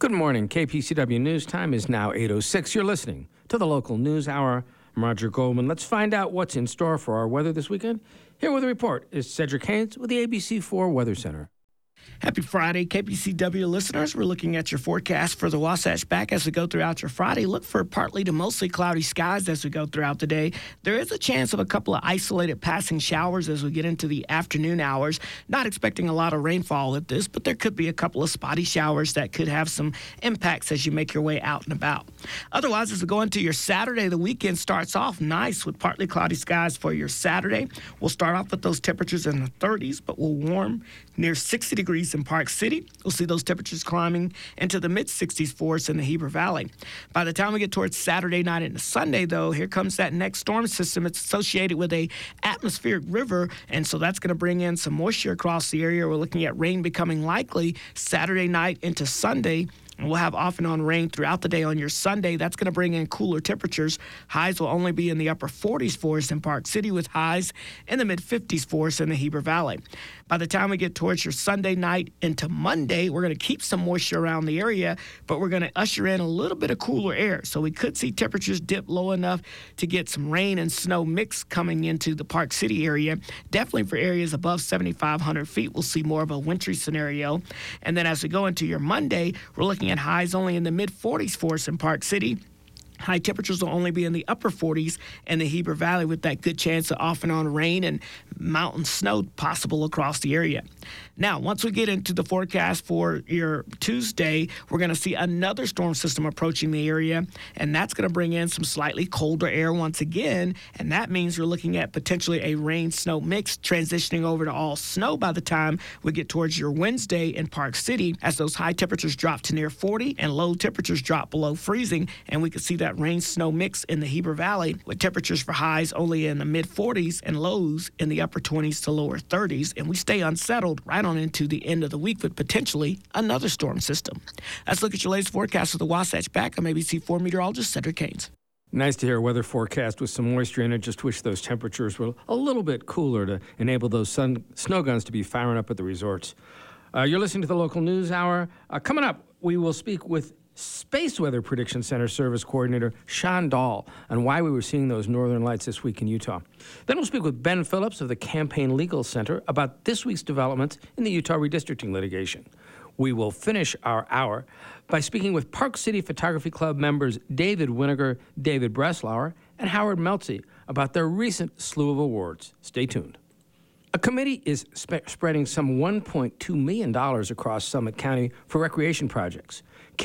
Good morning. KPCW News Time is now 8:06. You're listening to the local news hour. I'm Roger Goldman. Let's find out what's in store for our weather this weekend. Here with a report is Cedric Haynes with the ABC4 Weather Center. Happy Friday, KPCW listeners. We're looking at your forecast for the Wasatch Back as we go throughout your Friday. Look for partly to mostly cloudy skies as we go throughout the day. There is a chance of a couple of isolated passing showers as we get into the afternoon hours. Not expecting a lot of rainfall at this, but there could be a couple of spotty showers that could have some impacts as you make your way out and about. Otherwise, as we go into your Saturday, the weekend starts off nice with partly cloudy skies for your Saturday. We'll start off with those temperatures in the 30s, but we'll warm near 60 degrees in Park City. We'll see those temperatures climbing into the mid-60s for us in the Heber Valley. By the time we get towards Saturday night into Sunday, though, here comes that next storm system. It's associated with a atmospheric river, and so that's going to bring in some moisture across the area. We're looking at rain becoming likely Saturday night into Sunday. And we'll have off and on rain throughout the day on your Sunday. That's going to bring in cooler temperatures. Highs will only be in the upper 40s for us in Park City, with highs in the mid-50s for us in the Heber Valley. By the time we get towards your Sunday night into Monday, we're going to keep some moisture around the area, but we're going to usher in a little bit of cooler air. So we could see temperatures dip low enough to get some rain and snow mix coming into the Park City area. Definitely for areas above 7,500 feet, we'll see more of a wintry scenario. And then as we go into your Monday, we're looking at highs only in the mid-40s for us in Park City. High temperatures will only be in the upper 40s in the Heber Valley, with that good chance of off and on rain and mountain snow possible across the area. Now, once we get into the forecast for your Tuesday, we're going to see another storm system approaching the area, and that's going to bring in some slightly colder air once again, and that means we're looking at potentially a rain-snow mix transitioning over to all snow by the time we get towards your Wednesday in Park City, as those high temperatures drop to near 40 and low temperatures drop below freezing, and we can see that rain-snow mix in the Heber Valley, with temperatures for highs only in the mid-40s and lows in the upper 20s to lower 30s, and we stay unsettled right on into the end of the week with potentially another storm system. Let's look at your latest forecast of the Wasatch Back. I'm ABC4 meteorologist Cedric Haynes. Nice to hear a weather forecast with some moisture in it. Just wish those temperatures were a little bit cooler to enable those snow guns to be firing up at the resorts. You're listening to the local news hour. Coming up, we will speak with Space Weather Prediction Center Service Coordinator Sean Dahl on why we were seeing those northern lights this week in Utah. Then we'll speak with Ben Phillips of the Campaign Legal Center about this week's developments in the Utah redistricting litigation. We will finish our hour by speaking with Park City Photography Club members David Winiger, David Breslauer, and Howard Meltze about their recent slew of awards. Stay tuned. A committee is spreading some $1.2 million across Summit County for recreation projects.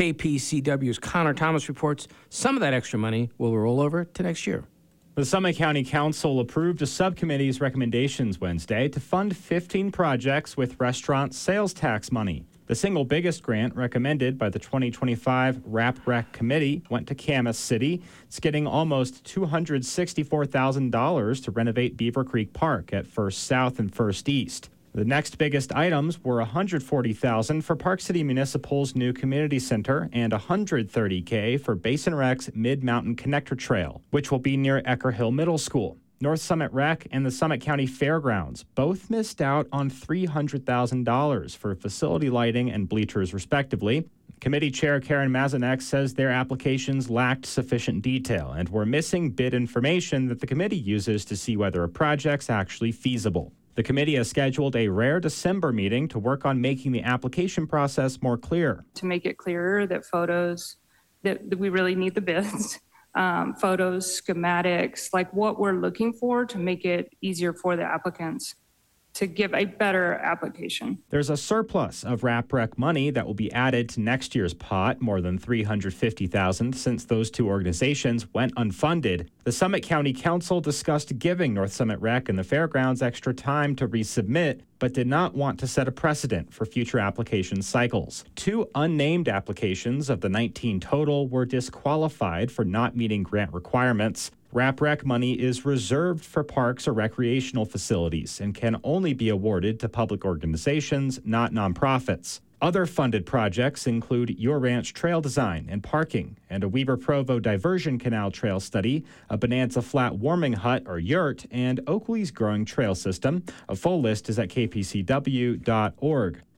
KPCW's Connor Thomas reports some of that extra money will roll over to next year. The Summit County Council approved a subcommittee's recommendations Wednesday to fund 15 projects with restaurant sales tax money. The single biggest grant recommended by the 2025 RAP-REC Committee went to Camas City. It's getting almost $264,000 to renovate Beaver Creek Park at First South and First East. The next biggest items were $140,000 for Park City Municipal's new community center and $130K for Basin Rec's Mid-Mountain Connector Trail, which will be near Ecker Hill Middle School. North Summit Rec and the Summit County Fairgrounds both missed out on $300,000 for facility lighting and bleachers, respectively. Committee Chair Karen Mazanek says their applications lacked sufficient detail and were missing bid information that the committee uses to see whether a project's actually feasible. The committee has scheduled a rare December meeting to work on making the application process more clear. To make it clearer that that we really need the bids. Photos, schematics, like what we're looking for to make it easier for the applicants to give a better application. There's a surplus of RAP-REC money that will be added to next year's pot, more than $350,000 since those two organizations went unfunded. The Summit County Council discussed giving North Summit Rec and the Fairgrounds extra time to resubmit, but did not want to set a precedent for future application cycles. 2 unnamed applications of the 19 total were disqualified for not meeting grant requirements. RAP-REC money is reserved for parks or recreational facilities and can only be awarded to public organizations, not nonprofits. Other funded projects include Your Ranch trail design and parking, and a Weber Provo diversion canal trail study, a Bonanza Flat warming hut or yurt, and Oakley's growing trail system. A full list is at kpcw.org.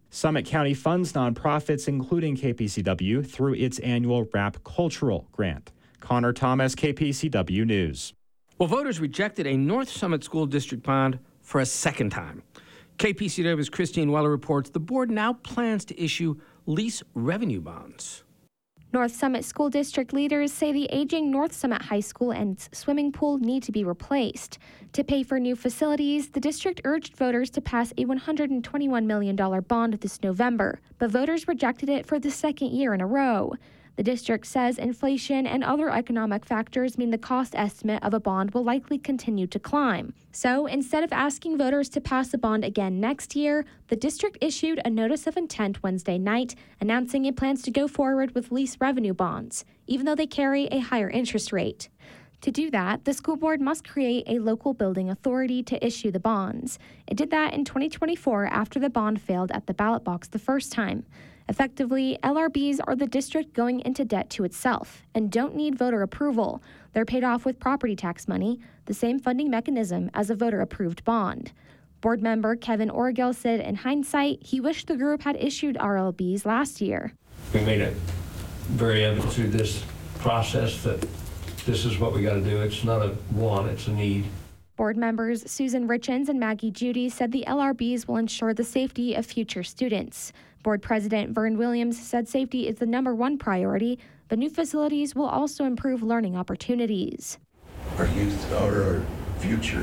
Summit County funds nonprofits, including KPCW, through its annual Rap Cultural Grant. Connor Thomas, KPCW News. Well, voters rejected a North Summit School District bond for a second time. KPCW's Christine Weller reports the board now plans to issue lease revenue bonds. North Summit School District leaders say the aging North Summit High School and its swimming pool need to be replaced. To pay for new facilities, the district urged voters to pass a $121 million bond this November, but voters rejected it for the second year in a row. The district says inflation and other economic factors mean the cost estimate of a bond will likely continue to climb. So instead of asking voters to pass a bond again next year, the district issued a notice of intent Wednesday night announcing it plans to go forward with lease revenue bonds, even though they carry a higher interest rate. To do that, the school board must create a local building authority to issue the bonds. It did that in 2024 after the bond failed at the ballot box the first time. Effectively, LRBs are the district going into debt to itself and don't need voter approval. They're paid off with property tax money, the same funding mechanism as a voter-approved bond. Board member Kevin Orgel said in hindsight, he wished the group had issued RLBs last year. We made it very evident through this process that this is what we got to do. It's not a want, it's a need. Board members Susan Richens and Maggie Judy said the LRBs will ensure the safety of future students. Board President Vern Williams said safety is the #1 priority, but new facilities will also improve learning opportunities. Our youth are our future,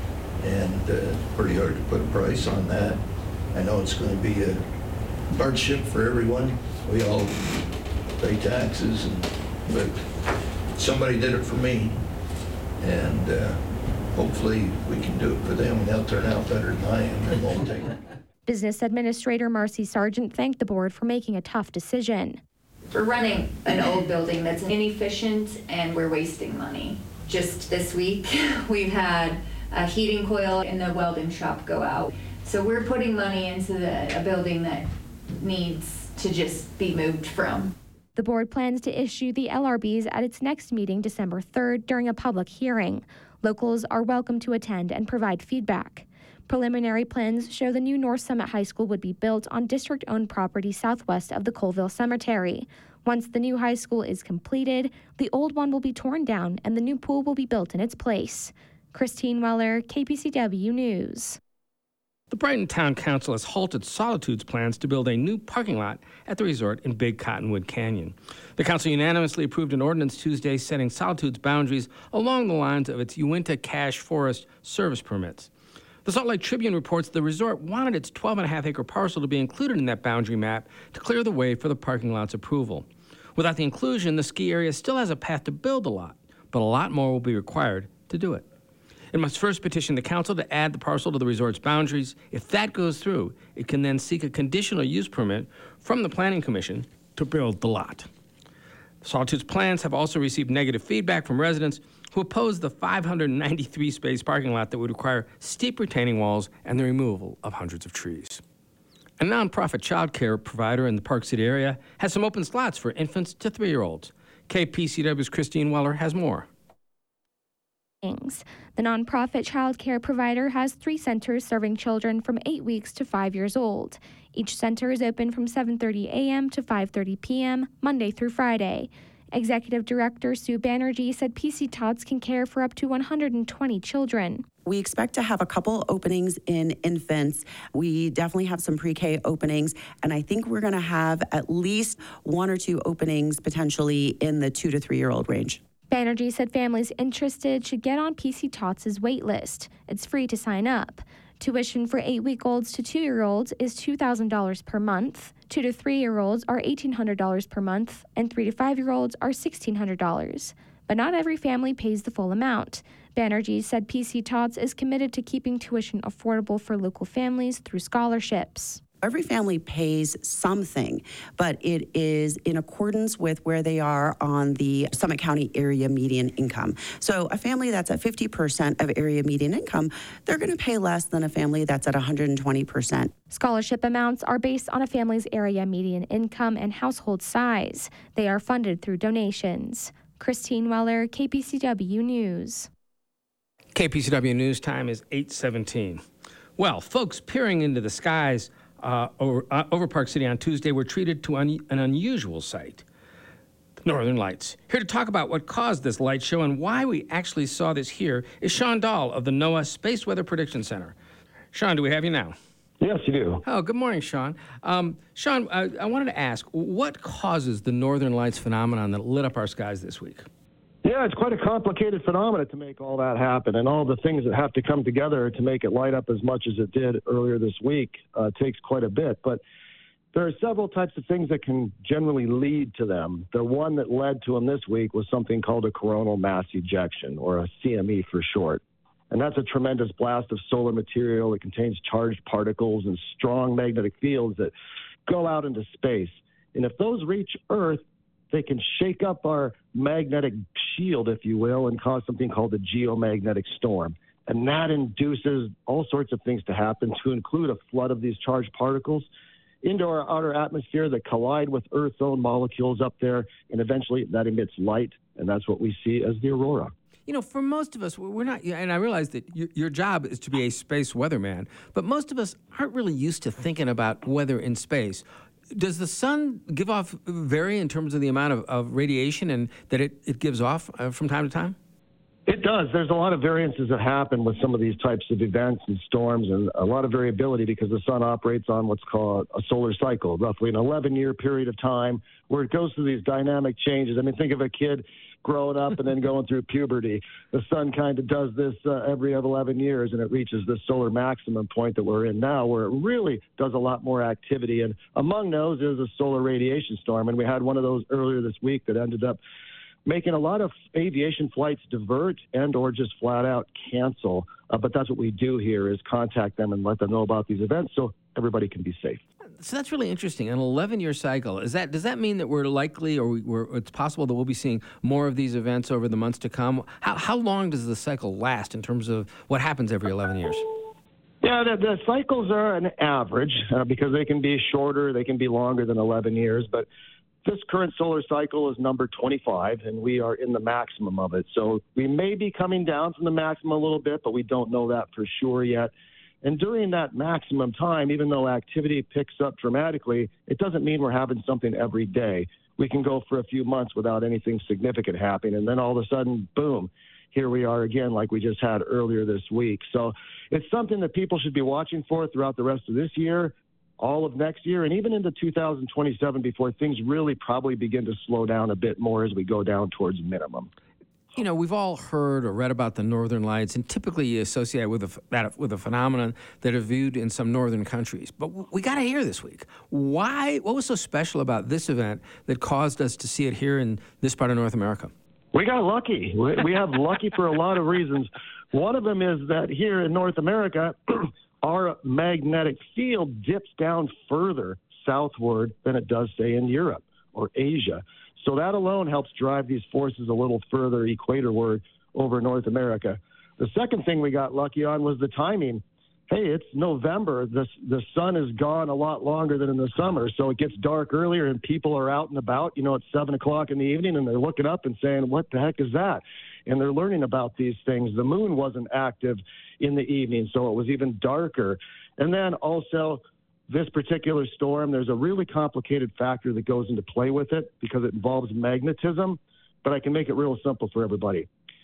and it's pretty hard to put a price on that. I know it's going to be a hardship for everyone. We all pay taxes, but somebody did it for me, and hopefully we can do it for them, and they'll turn out better than I am. They won't take it. Business Administrator Marcy Sargent thanked the board for making a tough decision. We're running an old building that's inefficient and we're wasting money. Just this week, we've had a heating coil in the welding shop go out. So we're putting money into a building that needs to just be moved from. The board plans to issue the LRBs at its next meeting December 3rd during a public hearing. Locals are welcome to attend and provide feedback. Preliminary plans show the new North Summit High School would be built on district-owned property southwest of the Colville Cemetery. Once the new high school is completed, the old one will be torn down and the new pool will be built in its place. Christine Weller, KPCW News. The Brighton Town Council has halted Solitude's plans to build a new parking lot at the resort in Big Cottonwood Canyon. The council unanimously approved an ordinance Tuesday setting Solitude's boundaries along the lines of its Uinta Cache Forest service permits. The Salt Lake Tribune reports the resort wanted its 12.5-acre parcel to be included in that boundary map to clear the way for the parking lot's approval. Without the inclusion, the ski area still has a path to build the lot, but a lot more will be required to do it. It must first petition the council to add the parcel to the resort's boundaries. If that goes through, it can then seek a conditional use permit from the Planning Commission to build the lot. Solitude's plans have also received negative feedback from residents who oppose the 593-space parking lot that would require steep retaining walls and the removal of hundreds of trees. A nonprofit child care provider in the Park City area has some open slots for infants to 3-year-olds. KPCW's Christine Weller has more. The nonprofit child care provider has 3 centers serving children from 8 weeks to 5 years old. Each center is open from 7:30 a.m. to 5:30 p.m., Monday through Friday. Executive Director Sue Banerjee said PC Tots can care for up to 120 children. We expect to have a couple openings in infants. We definitely have some pre-K openings, and I think we're going to have at least 1 or 2 openings potentially in the 2 to 3-year-old range. Banerjee said families interested should get on PC Tots' wait list. It's free to sign up. Tuition for 8-week-olds to 2-year-olds is $2,000 per month. 2 to 3-year-olds are $1,800 per month, and 3 to 5-year-olds are $1,600. But not every family pays the full amount. Banerjee said PC Tots is committed to keeping tuition affordable for local families through scholarships. Every family pays something, but it is in accordance with where they are on the Summit County area median income. So a family that's at 50% of area median income, they're going to pay less than a family that's at 120%. Scholarship amounts are based on a family's area median income and household size. They are funded through donations. Christine Weller, KPCW News. KPCW News time is 8:17. Well, folks peering into the skies over Park City on Tuesday were treated to an unusual sight. Northern Lights. Here to talk about what caused this light show and why we actually saw this here is Sean Dahl of the NOAA Space Weather Prediction Center. Sean, do we have you now? Yes, you do. Oh, good morning, Sean. Sean, I wanted to ask, what causes the Northern Lights phenomenon that lit up our skies this week? Yeah, it's quite a complicated phenomenon to make all that happen, and all the things that have to come together to make it light up as much as it did earlier this week takes quite a bit. But there are several types of things that can generally lead to them. The one that led to them this week was something called a coronal mass ejection, or a CME for short. And that's a tremendous blast of solar material that contains charged particles and strong magnetic fields that go out into space. And if those reach Earth, they can shake up our magnetic shield, if you will, and cause something called a geomagnetic storm. And that induces all sorts of things to happen, to include a flood of these charged particles into our outer atmosphere that collide with Earth's own molecules up there, and eventually that emits light, and that's what we see as the aurora. You know, for most of us, we're not, and I realize that your job is to be a space weatherman, but most of us aren't really used to thinking about weather in space. Does the sun vary in terms of the amount of radiation and that it gives off from time to time? It does. There's a lot of variances that happen with some of these types of events and storms, and a lot of variability because the sun operates on what's called a solar cycle, roughly an 11-year period of time where it goes through these dynamic changes. I mean, think of a kid growing up and then going through puberty. The sun kind of does this every 11 years, and it reaches this solar maximum point that we're in now, where it really does a lot more activity. And among those is a solar radiation storm, and we had one of those earlier this week that ended up making a lot of aviation flights divert and or just flat out cancel. But that's what we do here, is contact them and let them know about these events so everybody can be safe. So that's really interesting. An 11-year cycle. Does that mean that we're likely, or it's possible that we'll be seeing more of these events over the months to come? How long does the cycle last in terms of what happens every 11 years? Yeah, the cycles are an average because they can be shorter, they can be longer than 11 years, but this current solar cycle is number 25, and we are in the maximum of it. So we may be coming down from the maximum a little bit, but we don't know that for sure yet. And during that maximum time, even though activity picks up dramatically, it doesn't mean we're having something every day. We can go for a few months without anything significant happening, and then all of a sudden, boom, here we are again like we just had earlier this week. So it's something that people should be watching for throughout the rest of this year, all of next year, and even into 2027 before things really probably begin to slow down a bit more as we go down towards minimum. You know, we've all heard or read about the Northern Lights, and typically you associate with a phenomenon that are viewed in some northern countries. But we got to hear this week. What was so special about this event that caused us to see it here in this part of North America? We got lucky. We have lucky for a lot of reasons. One of them is that here in North America, our magnetic field dips down further southward than it does, say, in Europe or Asia. So that alone helps drive these forces a little further equatorward over North America. The second thing we got lucky on was the timing. Hey, it's November. The sun is gone a lot longer than in the summer, so it gets dark earlier and people are out and about, at 7 o'clock in the evening, and they're looking up and saying, what the heck is that? And they're learning about these things. The moon wasn't active in the evening, so it was even darker. And then also, this particular storm, there's a really complicated factor that goes into play with it because it involves magnetism, but I can make it real simple for everybody.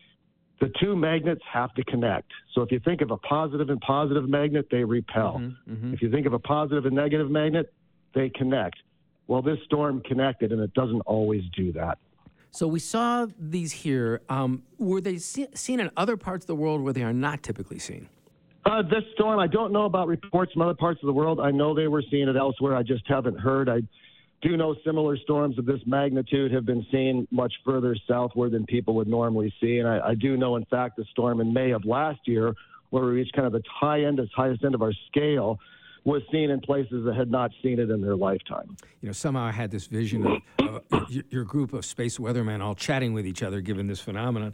The two magnets have to connect. So if you think of a positive and positive magnet, they repel. If you think of a positive and negative magnet, they connect. Well, this storm connected, and it doesn't always do that. So we saw these here. Were they seen in other parts of the world where they are not typically seen? This storm, I don't know about reports from other parts of the world. I know they were seeing it elsewhere. I just haven't heard. I do know similar storms of this magnitude have been seen much further southward than people would normally see. And I do know, in fact, the storm in May of last year, where we reached kind of the highest end of our scale, was seen in places that had not seen it in their lifetime. Somehow I had this vision of your group of space weathermen all chatting with each other, given this phenomenon.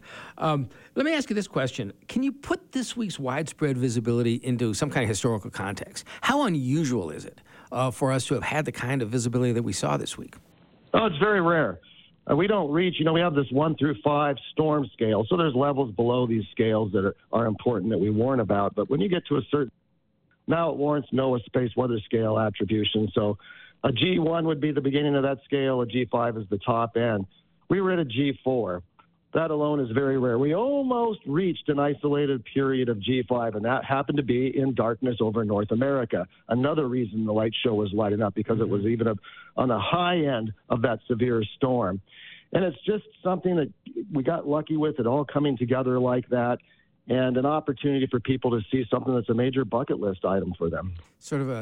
Let me ask you this question. Can you put this week's widespread visibility into some kind of historical context? How unusual is it for us to have had the kind of visibility that we saw this week? Oh, it's very rare. We don't reach, we have this 1 through 5 storm scale, so there's levels below these scales that are important that we warn about. But when you get to a certain Now it warrants NOAA space weather scale attribution. So a G1 would be the beginning of that scale. A G5 is the top end. We were at a G4. That alone is very rare. We almost reached an isolated period of G5, and that happened to be in darkness over North America. Another reason the light show was lighting up, because it was even on the high end of that severe storm. And it's just something that we got lucky with, it all coming together like that, and an opportunity for people to see something that's a major bucket list item for them. Sort of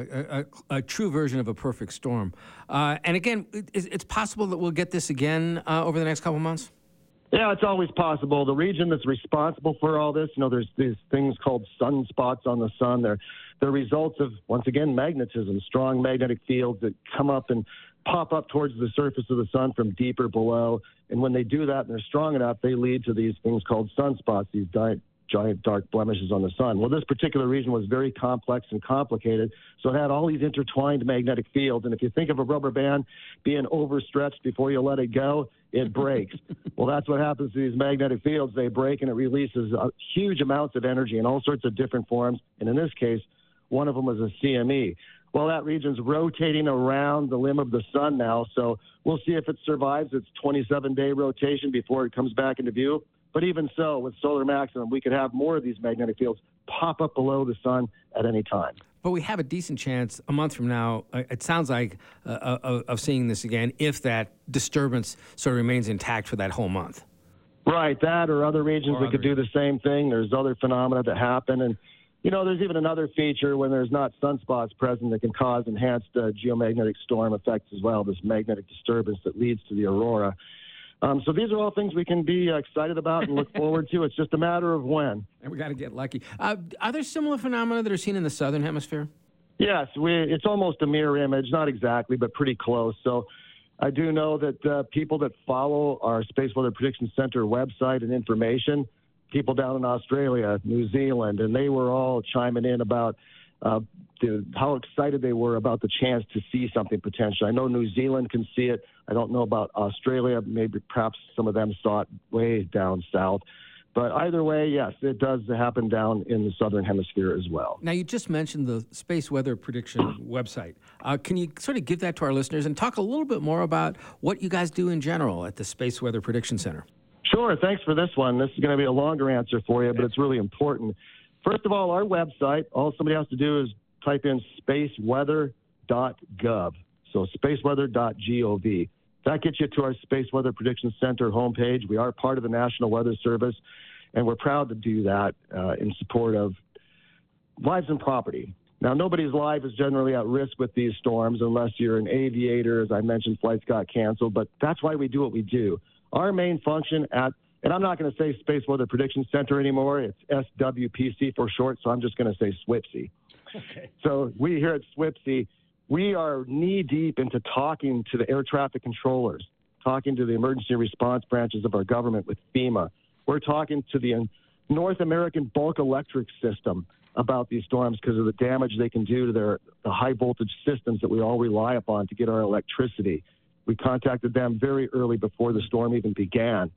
a true version of a perfect storm. And again, it's possible that we'll get this again over the next couple months? Yeah, it's always possible. The region that's responsible for all this, there's these things called sunspots on the sun. They're results of, once again, magnetism, strong magnetic fields that come up and pop up towards the surface of the sun from deeper below. And when they do that and they're strong enough, they lead to these things called sunspots, these giant dark blemishes on the sun. Well, this particular region was very complex and complicated, so it had all these intertwined magnetic fields. And if you think of a rubber band being overstretched before you let it go, it breaks. Well, that's what happens to these magnetic fields. They break, and it releases huge amounts of energy in all sorts of different forms. And in this case, one of them was a CME. Well, that region's rotating around the limb of the sun now, so we'll see if it survives its 27-day rotation before it comes back into view. But even so, with solar maximum, we could have more of these magnetic fields pop up below the sun at any time. But we have a decent chance a month from now, it sounds like, of seeing this again if that disturbance sort of remains intact for that whole month. Right, that or other regions that could do the same thing. There's other phenomena that happen. And, there's even another feature when there's not sunspots present that can cause enhanced geomagnetic storm effects as well, this magnetic disturbance that leads to the aurora. So these are all things we can be excited about and look forward to. It's just a matter of when. And we got to get lucky. Are there similar phenomena that are seen in the southern hemisphere? Yes, it's almost a mirror image, not exactly, but pretty close. So I do know that people that follow our Space Weather Prediction Center website and information, people down in Australia, New Zealand, and they were all chiming in about how excited they were about the chance to see something potential. I know New Zealand can see it. I don't know about Australia. Maybe perhaps some of them saw it way down south. But either way, yes, it does happen down in the southern hemisphere as well. Now, you just mentioned the Space Weather Prediction website. Can you sort of give that to our listeners and talk a little bit more about what you guys do in general at the Space Weather Prediction Center? Sure. Thanks for this one. This is going to be a longer answer for you, but it's really important. First of all, our website, all somebody has to do is type in spaceweather.gov. So spaceweather.gov. That gets you to our Space Weather Prediction Center homepage. We are part of the National Weather Service, and we're proud to do that in support of lives and property. Now, nobody's life is generally at risk with these storms unless you're an aviator. As I mentioned, flights got canceled, but that's why we do what we do. Our main function and I'm not going to say Space Weather Prediction Center anymore. It's SWPC for short, so I'm just going to say SWPC. Okay. So we here at SWPC, we are knee-deep into talking to the air traffic controllers, talking to the emergency response branches of our government with FEMA. We're talking to the North American bulk electric system about these storms because of the damage they can do to the high-voltage systems that we all rely upon to get our electricity. We contacted them very early before the storm even began.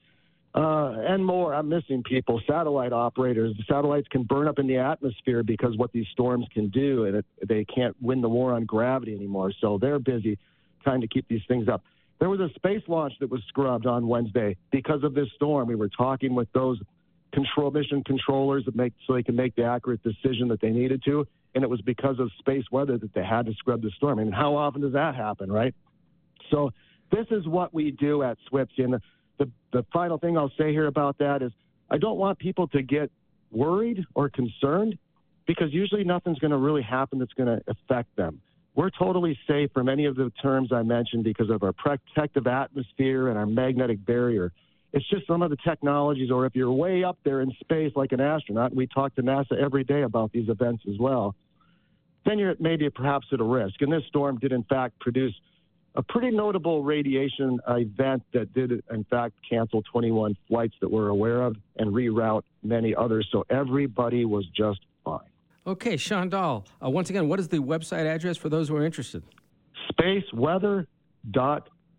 And more. I'm missing people, satellite operators. The satellites can burn up in the atmosphere because what these storms can do, and they can't win the war on gravity anymore. So they're busy trying to keep these things up. There was a space launch that was scrubbed on Wednesday because of this storm. We were talking with those mission controllers so they can make the accurate decision that they needed to, and it was because of space weather that they had to scrub the storm. I mean, how often does that happen, right? So this is what we do at SWPC, and the final thing I'll say here about that is I don't want people to get worried or concerned because usually nothing's going to really happen that's going to affect them. We're totally safe from any of the terms I mentioned because of our protective atmosphere and our magnetic barrier. It's just some of the technologies, or if you're way up there in space like an astronaut, and we talk to NASA every day about these events as well, then you're maybe perhaps at a risk. And this storm did, in fact, produce a pretty notable radiation event that did, in fact, cancel 21 flights that we're aware of and reroute many others. So everybody was just fine. Okay, Sean Dahl, once again, what is the website address for those who are interested?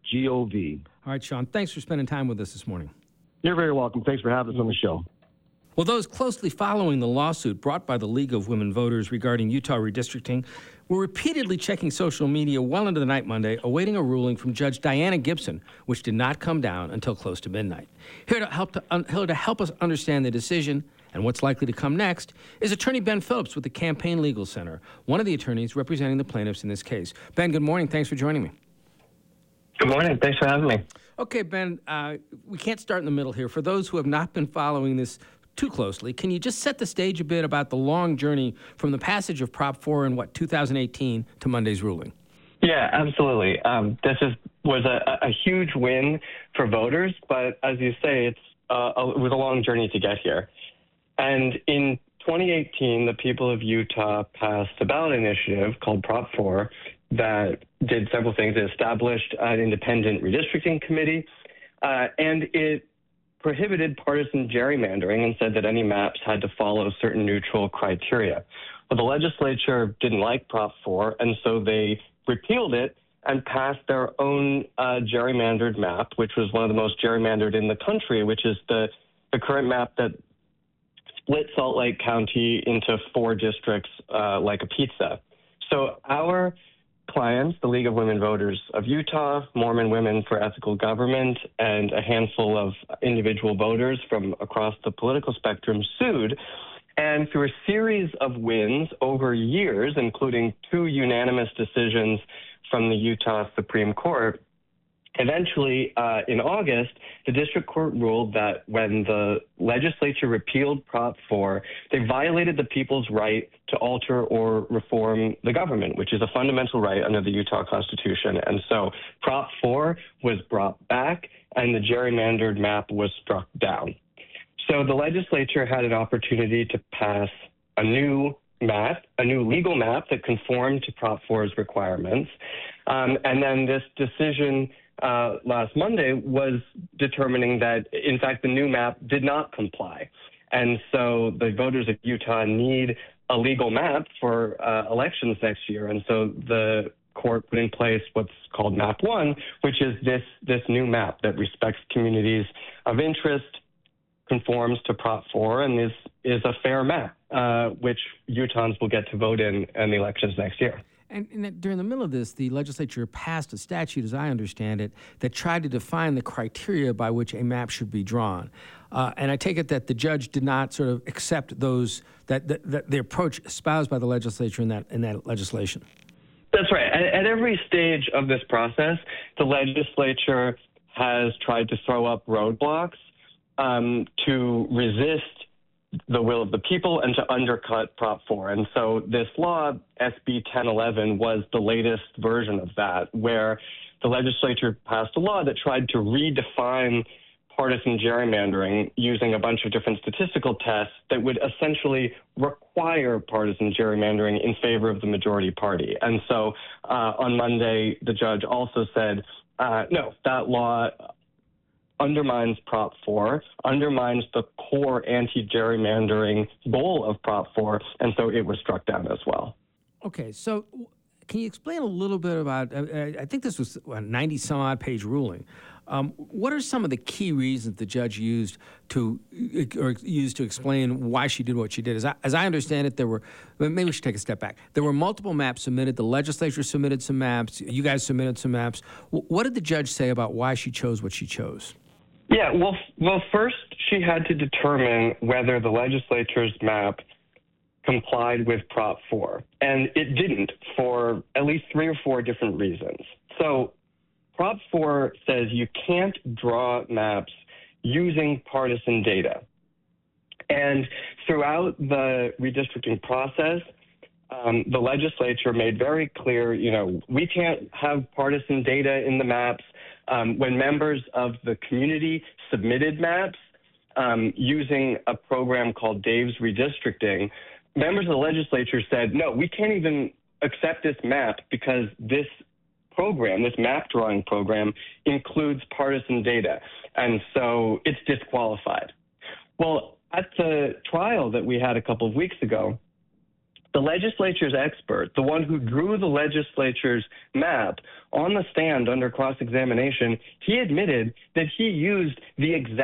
Spaceweather.gov. All right, Sean, thanks for spending time with us this morning. You're very welcome. Thanks for having us on the show. Well, those closely following the lawsuit brought by the League of Women Voters regarding Utah redistricting were repeatedly checking social media well into the night Monday, awaiting a ruling from Judge Diana Gibson, which did not come down until close to midnight. Here to help us understand the decision and what's likely to come next is attorney Ben Phillips with the Campaign Legal Center, one of the attorneys representing the plaintiffs in this case. Ben, good morning. Thanks for joining me. Good morning. Thanks for having me. Okay, Ben, we can't start in the middle here. For those who have not been following this too closely, can you just set the stage a bit about the long journey from the passage of Prop 4 in, 2018 to Monday's ruling? Yeah, absolutely. This was a huge win for voters, but as you say, it was a long journey to get here. And in 2018, the people of Utah passed a ballot initiative called Prop 4 that did several things. It established an independent redistricting committee, and it prohibited partisan gerrymandering and said that any maps had to follow certain neutral criteria. Well, the legislature didn't like Prop 4, and so they repealed it and passed their own gerrymandered map, which was one of the most gerrymandered in the country, which is the current map that split Salt Lake County into 4 districts like a pizza. So our clients, the League of Women Voters of Utah, Mormon Women for Ethical Government, and a handful of individual voters from across the political spectrum sued. And through a series of wins over years, including 2 unanimous decisions from the Utah Supreme Court, eventually, in August, the district court ruled that when the legislature repealed Prop 4, they violated the people's right to alter or reform the government, which is a fundamental right under the Utah Constitution. And so Prop 4 was brought back, and the gerrymandered map was struck down. So the legislature had an opportunity to pass a new legal map that conformed to Prop 4's requirements. And then this decision last Monday was determining that, in fact, the new map did not comply. And so the voters of Utah need a legal map for elections next year. And so the court put in place what's called Map 1, which is this new map that respects communities of interest, conforms to Prop 4, and is a fair map, which Utahns will get to vote in the elections next year. And during the middle of this, the legislature passed a statute, as I understand it, that tried to define the criteria by which a map should be drawn. And I take it that the judge did not sort of accept those, that the approach espoused by the legislature in that legislation. That's right. At every stage of this process, the legislature has tried to throw up roadblocks to resist the will of the people and to undercut Prop 4. And so this law, SB 1011, was the latest version of that, where the legislature passed a law that tried to redefine partisan gerrymandering using a bunch of different statistical tests that would essentially require partisan gerrymandering in favor of the majority party. And so on Monday, the judge also said, no, that law undermines Prop 4, undermines the core anti-gerrymandering goal of Prop 4, and so it was struck down as well. Okay, so can you explain a little bit about, I think this was a 90-some-odd page ruling. What are some of the key reasons the judge used to explain why she did what she did? As I understand it, maybe we should take a step back. There were multiple maps submitted. The legislature submitted some maps. You guys submitted some maps. What did the judge say about why she chose what she chose? Yeah, well, first she had to determine whether the legislature's map complied with Prop 4, and it didn't for at least 3 or 4 different reasons. So Prop 4 says you can't draw maps using partisan data. And throughout the redistricting process, the legislature made very clear, we can't have partisan data in the maps. When members of the community submitted maps using a program called Dave's Redistricting, members of the legislature said, no, we can't even accept this map because this program, this map drawing program, includes partisan data. And so it's disqualified. Well, at the trial that we had a couple of weeks ago, the legislature's expert, the one who drew the legislature's map, on the stand under cross-examination, he admitted that he used the exact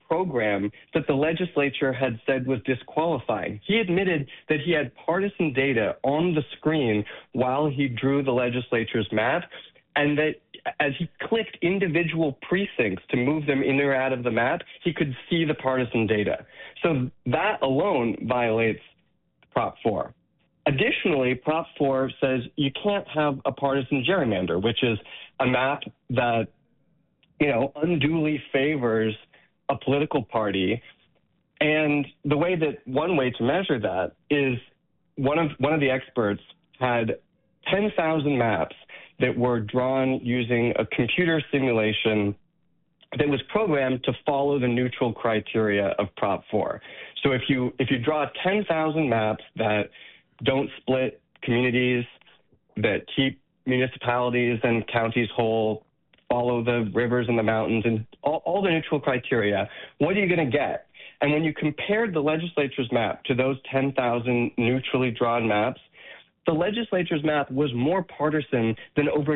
program that the legislature had said was disqualifying. He admitted that he had partisan data on the screen while he drew the legislature's map, and that as he clicked individual precincts to move them in or out of the map, he could see the partisan data. So that alone violates Prop 4. Additionally, Prop 4 says you can't have a partisan gerrymander, which is a map that, unduly favors a political party. And the one way to measure that is one of the experts had 10,000 maps that were drawn using a computer simulation that was programmed to follow the neutral criteria of Prop 4. So if you draw 10,000 maps that don't split communities, that keep municipalities and counties whole, follow the rivers and the mountains, and all the neutral criteria, what are you going to get? And when you compared the legislature's map to those 10,000 neutrally drawn maps, the legislature's map was more partisan than over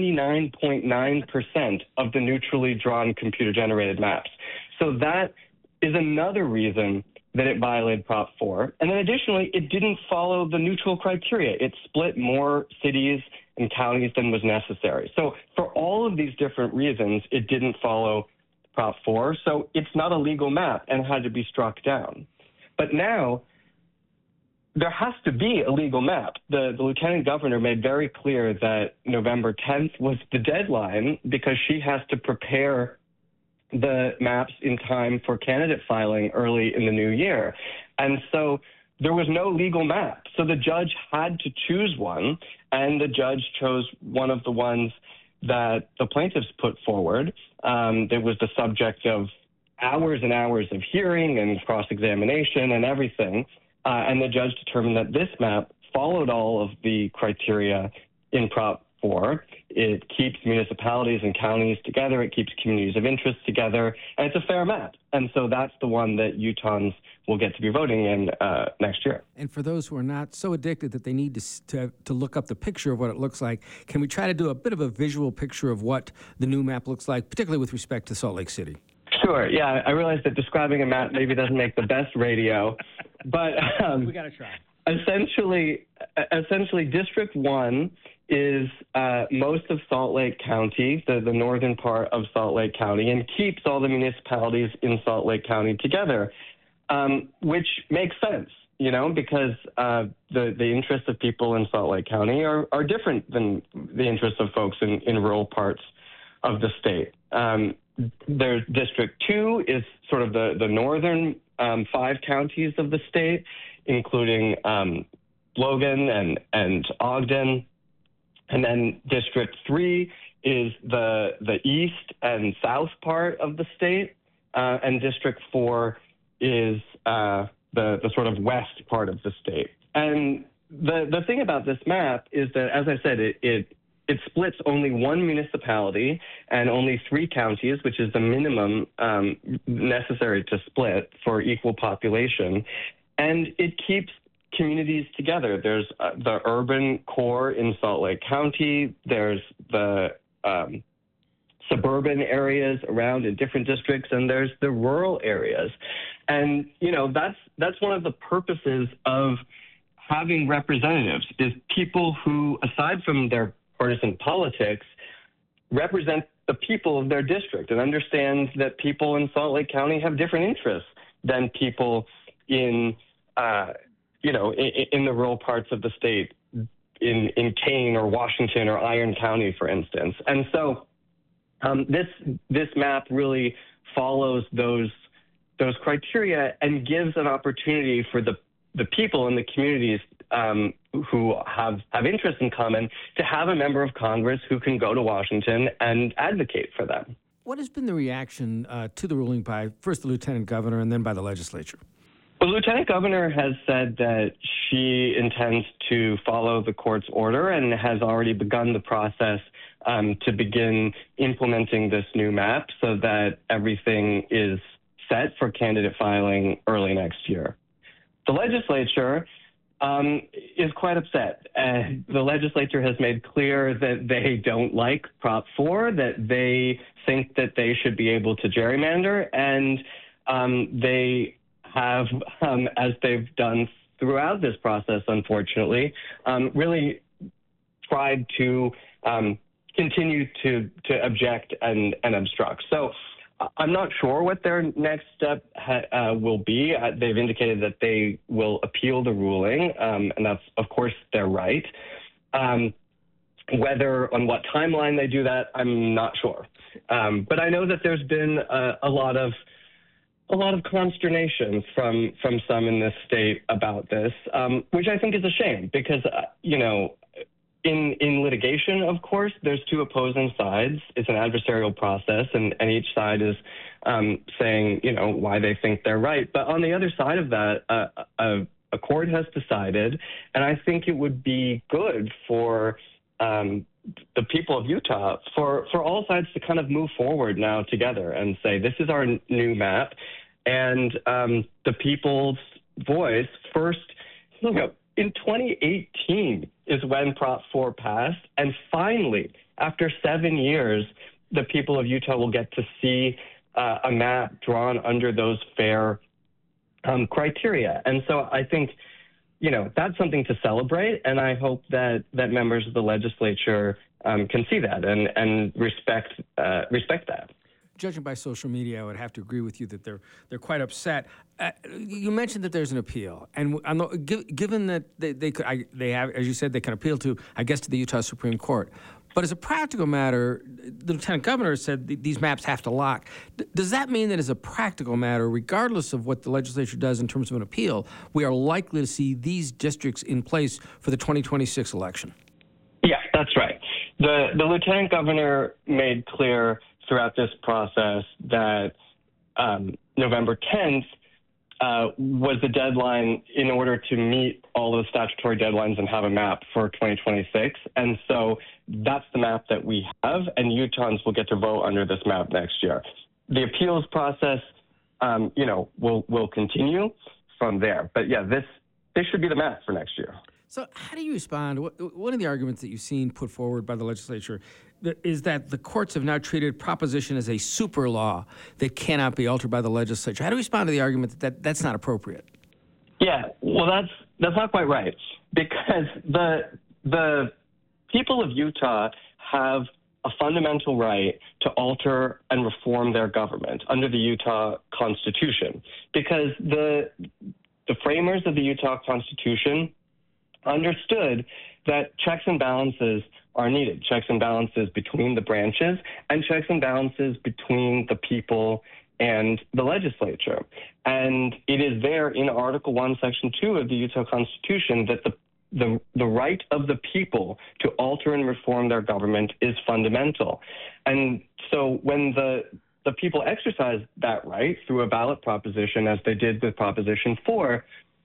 99.9% of the neutrally drawn computer-generated maps. So that is another reason that it violated Prop 4. And then additionally, it didn't follow the neutral criteria. It split more cities and counties than was necessary. So for all of these different reasons, it didn't follow Prop 4. So it's not a legal map and had to be struck down. But now there has to be a legal map. The lieutenant governor made very clear that November 10th was the deadline because she has to prepare the maps in time for candidate filing early in the new year. And so there was no legal map. So the judge had to choose one, and the judge chose one of the ones that the plaintiffs put forward. That was the subject of hours and hours of hearing and cross-examination and everything. And the judge determined that this map followed all of the criteria in Prop 4. It keeps municipalities and counties together. It keeps communities of interest together. And it's a fair map. And so that's the one that Utahns will get to be voting in next year. And for those who are not so addicted that they need to look up the picture of what it looks like, can we try to do a bit of a visual picture of what the new map looks like, particularly with respect to Salt Lake City? Sure. Yeah, I realize that describing a map maybe doesn't make the best radio, but we got to try. Essentially, District 1 is most of Salt Lake County, the northern part of Salt Lake County, and keeps all the municipalities in Salt Lake County together, which makes sense, because the interests of people in Salt Lake County are different than the interests of folks in rural parts of the state. There's District 2 is sort of the northern 5 counties of the state, including Logan and Ogden. And then District 3 is the east and south part of the state. And District 4 is the sort of west part of the state. And the thing about this map is that, as I said, it splits only one municipality and only 3 counties, which is the minimum necessary to split for equal population. And it keeps communities together. There's the urban core in Salt Lake County. There's the suburban areas around in different districts, and there's the rural areas. And, that's one of the purposes of having representatives, is people who, aside from their partisan politics, represent the people of their district and understand that people in Salt Lake County have different interests than people in the rural parts of the state, in Kane or Washington or Iron County, for instance. And so this map really follows those criteria and gives an opportunity for the people in the communities who have interests in common to have a member of Congress who can go to Washington and advocate for them. What has been the reaction to the ruling by first the lieutenant governor and then by the legislature? The lieutenant governor has said that she intends to follow the court's order and has already begun the process to begin implementing this new map so that everything is set for candidate filing early next year. The legislature is quite upset. The legislature has made clear that they don't like Prop 4, that they think that they should be able to gerrymander, and they have, as they've done throughout this process, unfortunately, really tried to continue to object and obstruct. So I'm not sure what their next step will be. They've indicated that they will appeal the ruling, and that's, of course, their right. Whether on what timeline they do that, I'm not sure. But I know that there's been a lot of consternation from some in this state about this, which I think is a shame because, in litigation, of course, there's two opposing sides. It's an adversarial process, and each side is saying, why they think they're right. But on the other side of that, a court has decided, and I think it would be good for the people of Utah, for all sides to kind of move forward now together and say, this is our new map. And the people's voice first, in 2018 is when Prop 4 passed. And finally, after 7 years, the people of Utah will get to see a map drawn under those fair criteria. And so I think, that's something to celebrate. And I hope that members of the legislature can see that and respect that. Judging by social media, I would have to agree with you that they're quite upset. You mentioned that there's an appeal, and given that they have, as you said, they can appeal to, I guess, to the Utah Supreme Court. But as a practical matter, the lieutenant governor said these maps have to lock. Does that mean that as a practical matter, regardless of what the legislature does in terms of an appeal, we are likely to see these districts in place for the 2026 election? Yeah, that's right. The lieutenant governor made clear throughout this process that November 10th was the deadline in order to meet all of the statutory deadlines and have a map for 2026. And so that's the map that we have, and Utahns will get to vote under this map next year. The appeals process, will continue from there. But yeah, this should be the map for next year. So how do you respond? One of the arguments that you've seen put forward by the legislature is that the courts have now treated proposition as a super law that cannot be altered by the legislature. How do you respond to the argument that that's not appropriate? Yeah, well, that's not quite right, because the people of Utah have a fundamental right to alter and reform their government under the Utah Constitution, because the framers of the Utah Constitution understood that checks and balances are needed, checks and balances between the branches and checks and balances between the people and the legislature. And it is there in Article 1, Section 2 of the Utah Constitution that the right of the people to alter and reform their government is fundamental. And so when the people exercise that right through a ballot proposition, as they did with Proposition 4,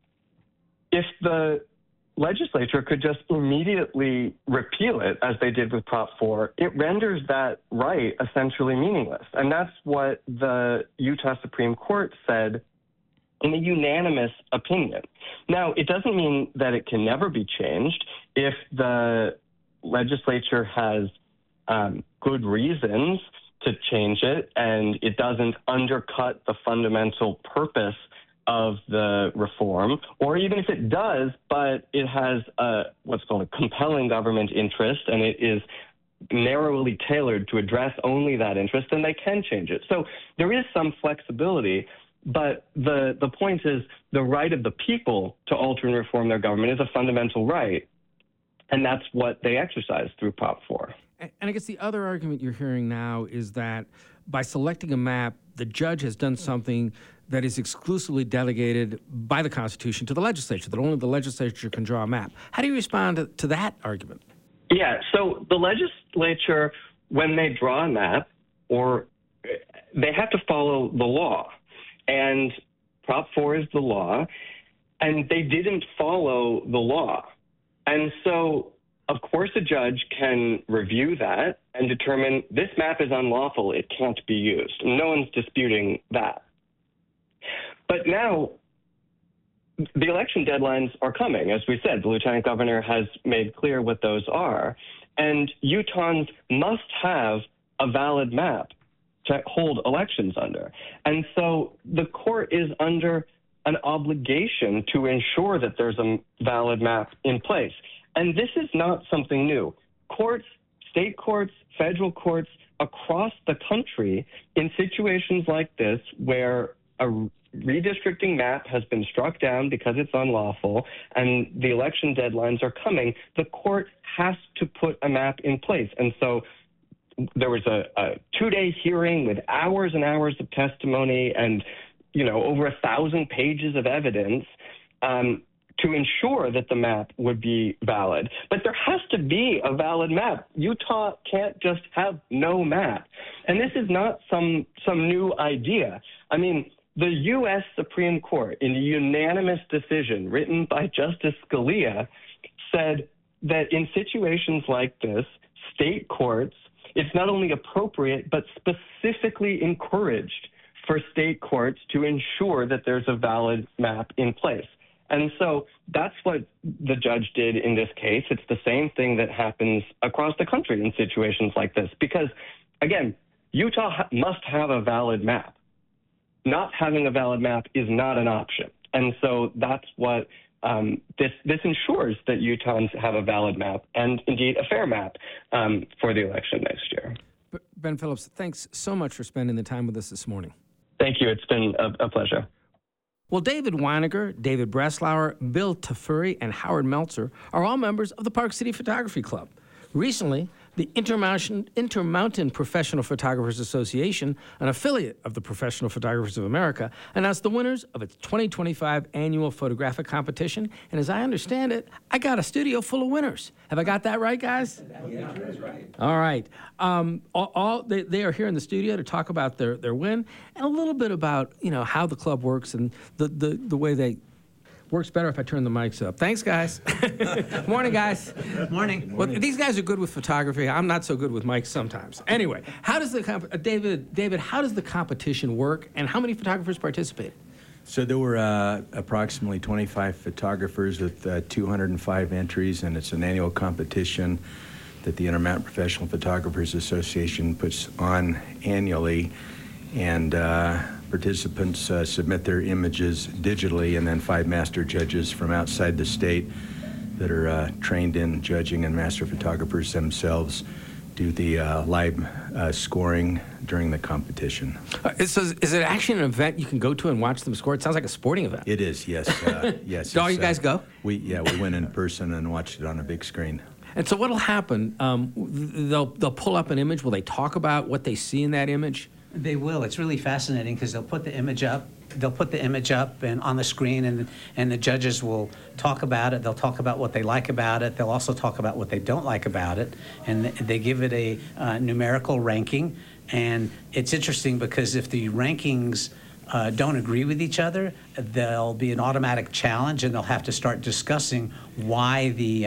if the legislature could just immediately repeal it, as they did with Prop 4, it renders that right essentially meaningless. And that's what the Utah Supreme Court said in a unanimous opinion. Now, it doesn't mean that it can never be changed. If the legislature has good reasons to change it and it doesn't undercut the fundamental purpose of the reform, or even if it does, but it has what's called a compelling government interest, and it is narrowly tailored to address only that interest, then they can change it. So there is some flexibility, but the point is the right of the people to alter and reform their government is a fundamental right, and that's what they exercise through Prop 4. And I guess the other argument you're hearing now is that by selecting a map, the judge has done something that is exclusively delegated by the Constitution to the legislature, that only the legislature can draw a map. How do you respond to that argument? Yeah, so the legislature, when they draw a map, or they have to follow the law. And Prop 4 is the law, and they didn't follow the law. And so, of course, a judge can review that and determine this map is unlawful, it can't be used. No one's disputing that. But now, the election deadlines are coming. As we said, the lieutenant governor has made clear what those are. And Utahns must have a valid map to hold elections under. And so the court is under an obligation to ensure that there's a valid map in place. And this is not something new. Courts, state courts, federal courts across the country, in situations like this where a redistricting map has been struck down because it's unlawful and the election deadlines are coming, the court has to put a map in place. And so there was a 2-day hearing with hours and hours of testimony and, over 1,000 pages of evidence to ensure that the map would be valid. But there has to be a valid map. Utah can't just have no map. And this is not some new idea. I mean, the U.S. Supreme Court, in a unanimous decision written by Justice Scalia, said that in situations like this, state courts, it's not only appropriate, but specifically encouraged for state courts to ensure that there's a valid map in place. And so that's what the judge did in this case. It's the same thing that happens across the country in situations like this. Because, again, Utah must have a valid map. Not having a valid map is not an option. And so that's what this ensures, that Utahns have a valid map and, indeed, a fair map for the election next year. Ben Phillips, thanks so much for spending the time with us this morning. Thank you. It's been a pleasure. Well, David Weiniger, David Breslauer, Bill Tafuri, and Howard Meltzer are all members of the Park City Photography Club. Recently, the Intermountain Professional Photographers Association, an affiliate of the Professional Photographers of America, announced the winners of its 2025 annual photographic competition. And as I understand it, I got a studio full of winners. Have I got that right, guys? Yeah, that's right. All right. They are here in the studio to talk about their win and a little bit about how the club works and the way they. Works better if I turn the mics up. Thanks, guys. Morning, guys. Morning. Well, these guys are good with photography. I'm not so good with mics sometimes. Anyway, how does the David? How does the competition work, and how many photographers participate? So there were approximately 25 photographers with 205 entries, and it's an annual competition that the Intermountain Professional Photographers Association puts on annually, and participants submit their images digitally, and then 5 master judges from outside the state that are trained in judging and master photographers themselves do the live scoring during the competition. So is it actually an event you can go to and watch them score? It sounds like a sporting event. It is, yes. Yes. Do all you guys go? We went in person and watched it on a big screen. And so what'll happen? They'll pull up an image. Will they talk about what they see in that image? They will. It's really fascinating because they'll put the image up. They'll put the image up and on the screen, and the judges will talk about it. They'll talk about what they like about it. They'll also talk about what they don't like about it, and they give it a numerical ranking. And it's interesting because if the rankings don't agree with each other, there'll be an automatic challenge, and they'll have to start discussing why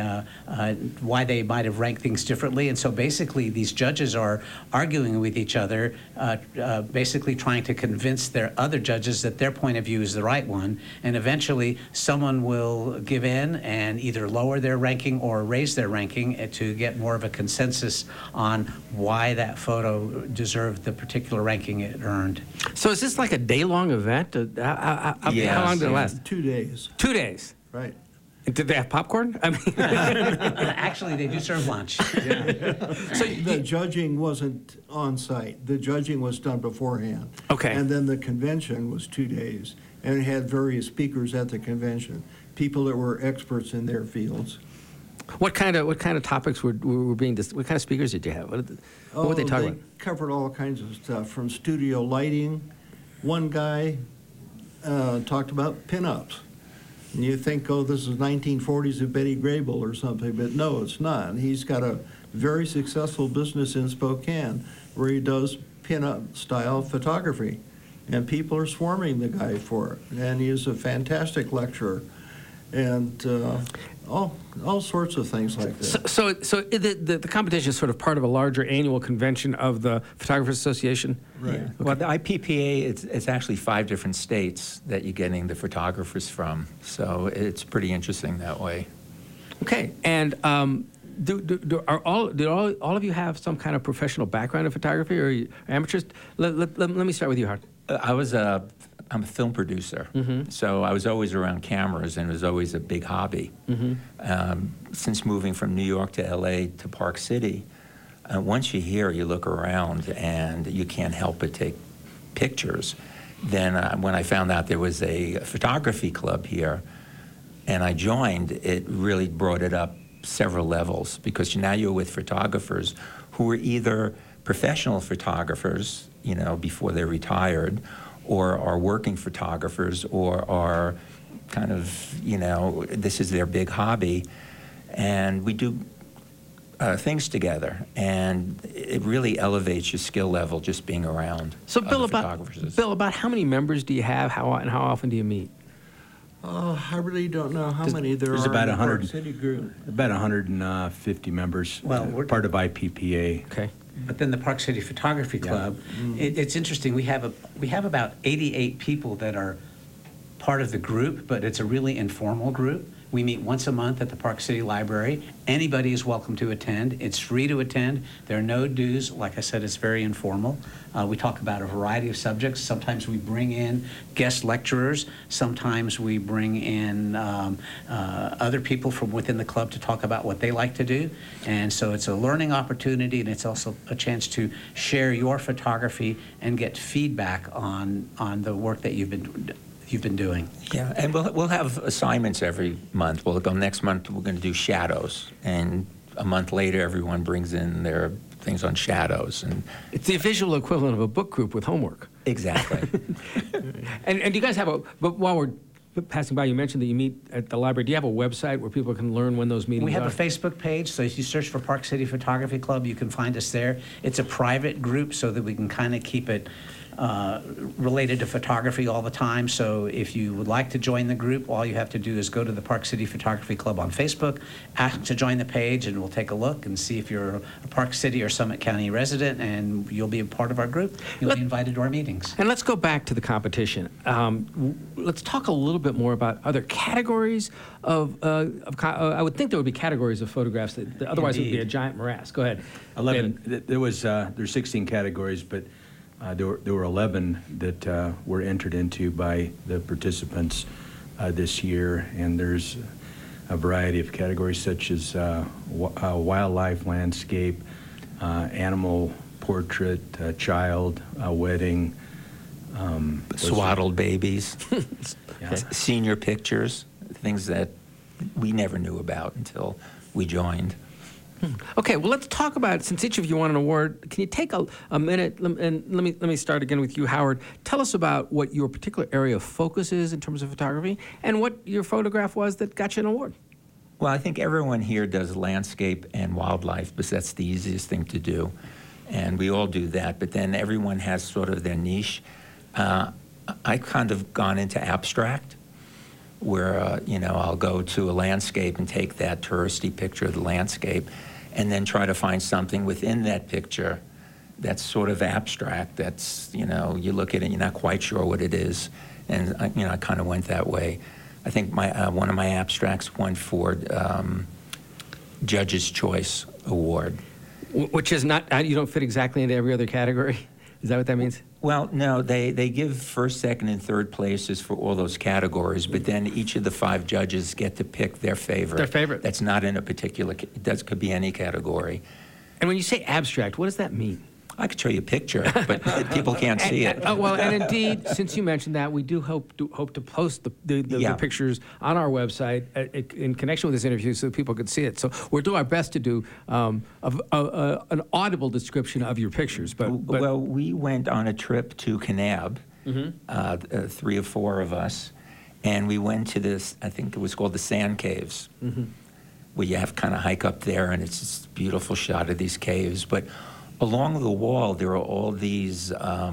they might have ranked things differently. And so basically these judges are arguing with each other, basically trying to convince their other judges that their point of view is the right one. And eventually someone will give in and either lower their ranking or raise their ranking to get more of a consensus on why that photo deserved the particular ranking it earned. So is this like a day-long event? How long did it last? 2 days. 2 days? Right. Did they have popcorn? I mean, actually, they do serve lunch. Yeah. So the judging wasn't on site. The judging was done beforehand. Okay. And then the convention was 2 days, and it had various speakers at the convention, people that were experts in their fields. What kind of topics were being discussed? What kind of speakers did you have? What were they talking about? They covered all kinds of stuff, from studio lighting. One guy talked about pinups. And you think, oh, this is 1940s of Betty Grable or something, but no, it's not. He's got a very successful business in Spokane where he does pinup style photography. And people are swarming the guy for it. And he is a fantastic lecturer. And all sorts of things like that. So the competition is sort of part of a larger annual convention of the Photographers Association? Right. Yeah. Okay. Well, the IPPA, it's actually 5 different states that you're getting the photographers from. So it's pretty interesting that way. Okay. And Do all of you have some kind of professional background in photography, or are you amateurs? Let me start with you, Howard. I'm a film producer, so I was always around cameras, and it was always a big hobby. Since moving from New York to LA to Park City, once you're here, you look around, and you can't help but take pictures. Then when I found out there was a photography club here, and I joined, it really brought it up several levels, because now you're with photographers who are either professional photographers, before they're retired, or are working photographers, or are kind of, this is their big hobby. And we do things together, and it really elevates your skill level just being around. So, Bill, photographers. about how many members do you have? And how often do you meet? I really don't know how many there There's are about in the 100, Park City group. about 150 members. Well, we're part of IPPA. Okay. But then the Park City Photography Club, it's interesting. We have about 88 people that are part of the group, but it's a really informal group. We meet once a month at the Park City Library. Anybody is welcome to attend. It's free to attend. There are no dues. Like I said, it's very informal. We talk about a variety of subjects. Sometimes we bring in guest lecturers. Sometimes we bring in other people from within the club to talk about what they like to do. And so it's a learning opportunity, and it's also a chance to share your photography and get feedback on the work that you've been doing. Yeah, and we'll have assignments every month. We'll go next month, we're going to do shadows, and a month later, everyone brings in their things on shadows. And it's the visual equivalent of a book group with homework. Exactly. and do you guys have but while we're passing by, you mentioned that you meet at the library. Do you have a website where people can learn when those meetings are? We have a Facebook page, so if you search for Park City Photography Club, you can find us there. It's a private group so that we can kind of keep it related to photography all the time. So if you would like to join the group, all you have to do is go to the Park City Photography Club on Facebook, ask to join the page, and we'll take a look and see if you're a Park City or Summit County resident, and you'll be a part of our group. You'll be invited to our meetings. And let's go back to the competition. Let's talk a little bit more about other categories of I would think there would be categories of photographs that otherwise it would be a giant morass. Go ahead. 11. There's 16 categories, but there were 11 that were entered into by the participants this year, and there's a variety of categories such as wildlife, landscape, animal portrait, child, wedding. Swaddled babies, senior pictures, things that we never knew about until we joined. Okay, well, let's talk about, since each of you won an award, can you take a minute, and let me start again with you, Howard. Tell us about what your particular area of focus is in terms of photography, and what your photograph was that got you an award. Well, I think everyone here does landscape and wildlife, because that's the easiest thing to do, and we all do that, but then everyone has sort of their niche. I kind of gone into abstract, where I'll go to a landscape and take that touristy picture of the landscape, and then try to find something within that picture that's sort of abstract. That's you look at it, you're not quite sure what it is, and I kind of went that way. I think one of my abstracts won for Judge's Choice Award, which is not, you don't fit exactly into every other category. Is that what that means? Well, no, they give first, second, and third places for all those categories, but then each of the 5 judges get to pick their favorite. Their favorite. That's not in a particular, could be any category. And when you say abstract, what does that mean? I could show you a picture, but people can't see it. And indeed, since you mentioned that, we do hope to post the pictures on our website in connection with this interview so that people could see it. So we'll do our best to do an audible description of your pictures. But well, we went on a trip to Kanab, 3 or 4 of us, and we went to this, I think it was called the Sand Caves, where you have to kind of hike up there, and it's this beautiful shot of these caves. But along the wall, there are all these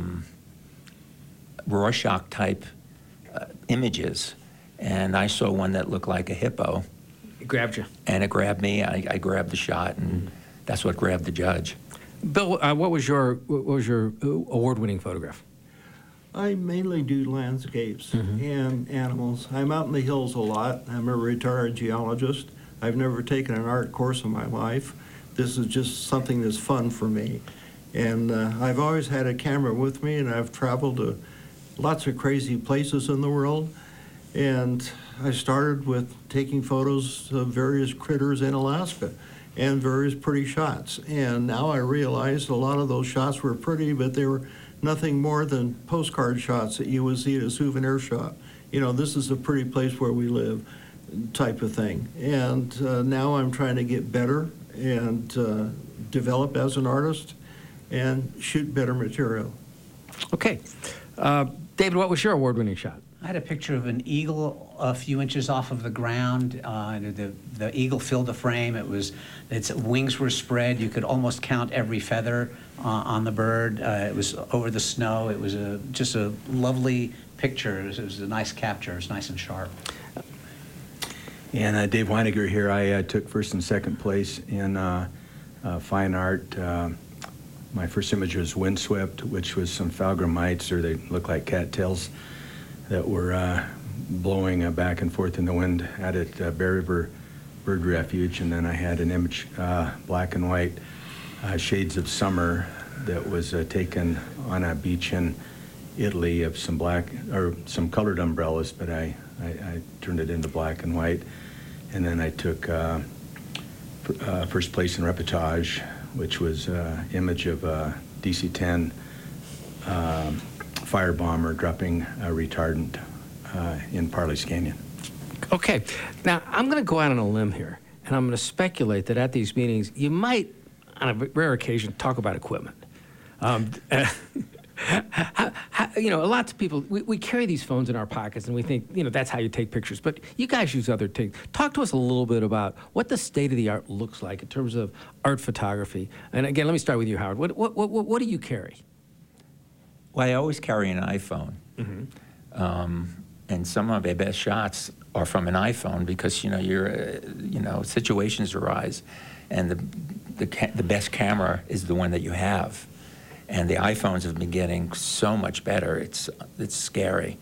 Rorschach-type images, and I saw one that looked like a hippo. It grabbed you. And it grabbed me. I grabbed the shot, and that's what grabbed the judge. Bill, what was your award-winning photograph? I mainly do landscapes and animals. I'm out in the hills a lot. I'm a retired geologist. I've never taken an art course in my life. This is just something that's fun for me. And I've always had a camera with me, and I've traveled to lots of crazy places in the world. And I started with taking photos of various critters in Alaska and various pretty shots. And now I realize a lot of those shots were pretty, but they were nothing more than postcard shots that you would see at a souvenir shop. You know, this is a pretty place where we live type of thing. And now I'm trying to get better and develop as an artist and shoot better material. Okay. David, what was your award-winning shot? I had a picture of an eagle a few inches off of the ground. The eagle filled the frame. Its wings were spread. You could almost count every feather on the bird. It was over the snow. It was just a lovely picture. It was a nice capture. It was nice and sharp. And Dave Weiniger here. I took first and second place in fine art. My first image was Windswept, which was some Falgrim-mites, or they look like cattails, that were blowing back and forth in the wind out at Bear River Bird Refuge. And then I had an image, black and white, Shades of Summer, that was taken on a beach in Italy of some some colored umbrellas, but I turned it into black and white. And then I took first place in reportage, which was image of DC-10 firebomber dropping a retardant in Parley's Canyon. Okay. Now, I'm going to go out on a limb here, and I'm going to speculate that at these meetings, you might, on a rare occasion, talk about equipment. Lots of people, we carry these phones in our pockets, and we think, that's how you take pictures. But you guys use other things. Talk to us a little bit about what the state of the art looks like in terms of art photography. And again, let me start with you, Howard. What do you carry? Well, I always carry an iPhone. Mm-hmm. And some of my best shots are from an iPhone because, situations arise, and the best camera is the one that you have. And the iPhones have been getting so much better. It's scary.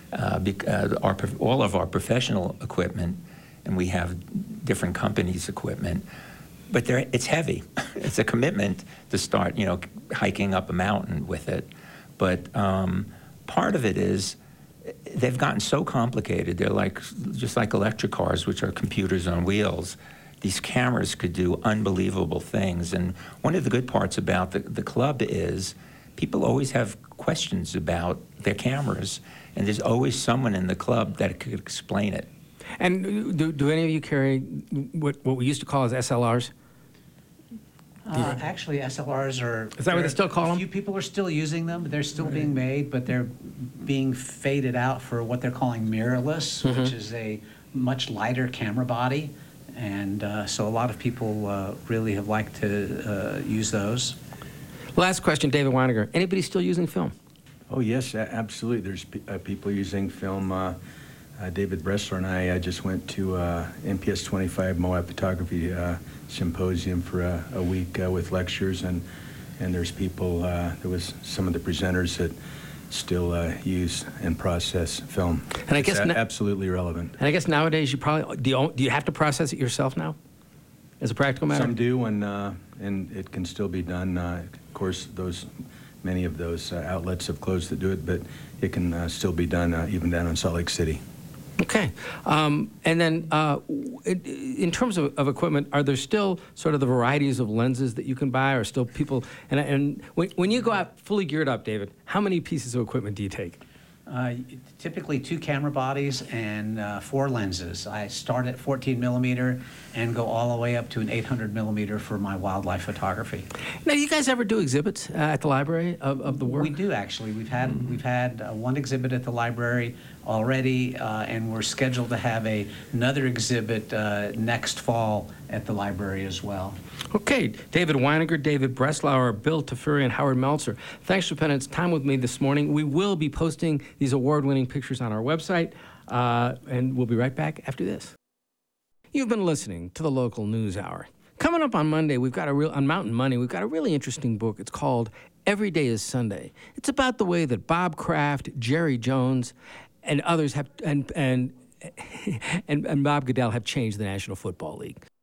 All of our professional equipment, and we have different companies' equipment, but it's heavy. It's a commitment to start, hiking up a mountain with it. But part of it is they've gotten so complicated. They're just like electric cars, which are computers on wheels. These cameras could do unbelievable things. And one of the good parts about the club is people always have questions about their cameras, and there's always someone in the club that could explain it. And do any of you carry what we used to call as SLRs? Actually, SLRs are... Is that what they still call them? A few people are still using them. They're still being made, but they're being faded out for what they're calling mirrorless, mm-hmm. which is a much lighter camera body. And so a lot of people really have liked to use those. Last question, David Weiniger. Anybody still using film? Oh, yes, absolutely. There's people using film. David Bressler and I just went to NPS 25 Moab Photography Symposium for a week with lectures, and there's people, there was some of the presenters that still use and process film. And I guess absolutely relevant. And I guess nowadays you probably do you have to process it yourself now, as a practical matter? Some do, and it can still be done. Of course, many of those outlets have closed that do it, but it can still be done even down in Salt Lake City. Okay. And then in terms of equipment, are there still sort of the varieties of lenses that you can buy, or still people... And when you go out fully geared up, David, how many pieces of equipment do you take? Typically 2 camera bodies and 4 lenses. I start at 14 millimeter and go all the way up to an 800 millimeter for my wildlife photography. Now, do you guys ever do exhibits at the library of the work? We do, actually. We've had one exhibit at the library already, and we're scheduled to have another exhibit next fall at the library as well. Okay, David Weiniger, David Breslauer, Bill Tafuri, and Howard Meltzer. Thanks for spending time with me this morning. We will be posting these award-winning pictures on our website, and we'll be right back after this. You've been listening to the Local News Hour. Coming up on Monday, on Mountain Money, we've got a really interesting book. It's called Every Day is Sunday. It's about the way that Bob Kraft, Jerry Jones, and others have, and and Bob Goodell have changed the National Football League.